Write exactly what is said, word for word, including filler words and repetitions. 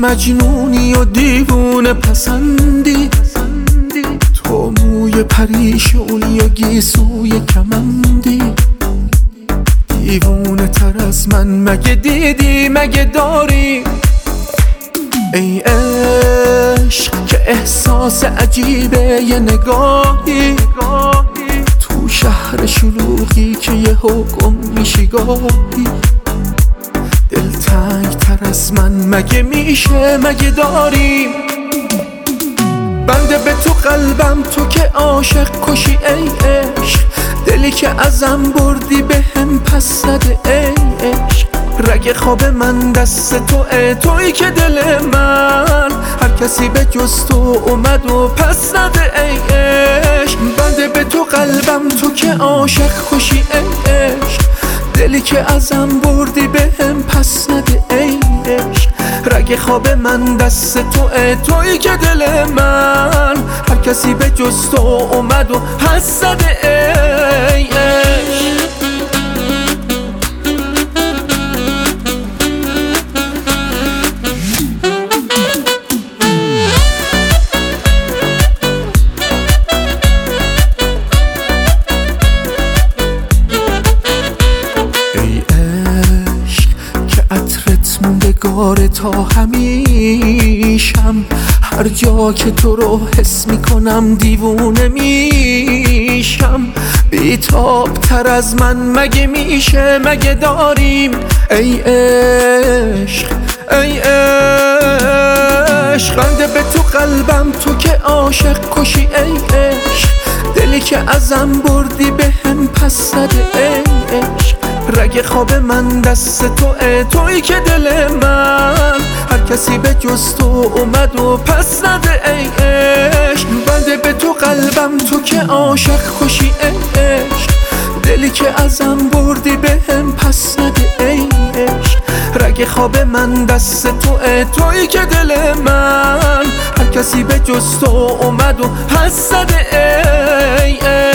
مجنونی و دیوونه پسندی، تو موی پریشونی و گیسوی کمندی. دیوونه تر از من مگه دیدی مگه داری؟ ای عشق که احساس عجیبه یه نگاهی تو شهر شلوغی که یه حکم میشی گاهی. دلتنگ تر از من مگه میشه مگه داری؟ بنده به تو قلبم تو که عاشق کشی ای عشق، دلی که ازم بردی به هم پس نده ای عشق. رگ خواب من دست تو ای تویی که دل من هر کسی به جز تو اومد و پس نده ای عشق. بنده به تو قلبم تو که عاشق کشی ای عشق، دلی که ازم بردی به هم پس نده ای عشق. رگ خواب من دست تو ای تویی که دل من هر کسی به جز تو اومد و پس نده ای عشق. موندگار تا همیشم، هر جا که تو رو حس میکنم دیوونه میشم. بیتاب تر از من مگه میشه مگه داریم؟ ای عشق ای عشق، بنده به تو قلبم تو که عاشق کشی ای عشق، دلی که ازم بردی به هم پس نده ای عشق. رگ خواب من دست تو ای تویی که دل من هر کسی به جز تو اومد و پس نده ای عشق. بنده به تو قلبم تو که عاشق کشی ای عشق، دلی که ازم بردی به هم پس نده ای عشق. رگ خواب من دست تو ای تویی که دل من هر کسی به جز تو اومد و پس نده ای عشق.